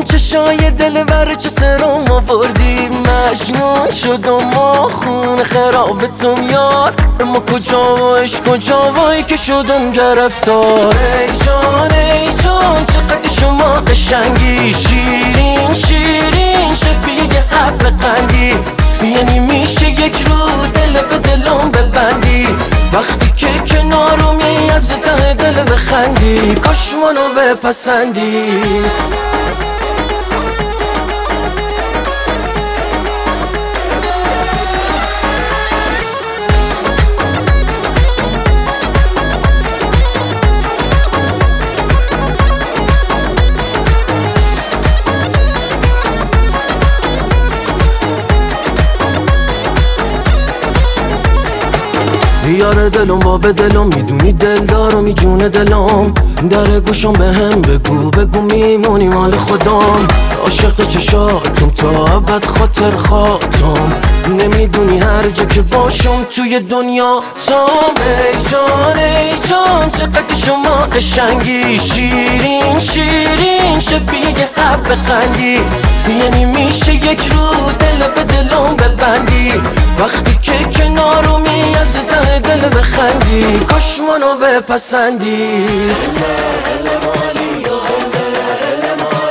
چشای دلبر چه سرم آوردی مجنون شدم و خون خراب تو یار اما کجا و عشق کجا وای که شدم گرفتار ای جان چقدر شما قشنگی شیرین شیرین شبیه حب قندی یعنی میشه یک رو دل به دلم ببندی وقتی که کنارمی از ته دل بخندی کاش منو بپسندی یار دلم باب دلم میدونی دلدارم میجونه دلم در گوشم به هم بگو میمونی مال خودم عاشق چشاتم تا ابد خاطر خاطم نمیدونی هر جا که باشم توی دنیا تام ای جان چقدر شما قشنگی شیرین شیرین شبیه حب قندی یعنی میشه یک رو دل به دلم ببندی وقتی که کنارمی از ته دل بخندی کاش منو بپسندی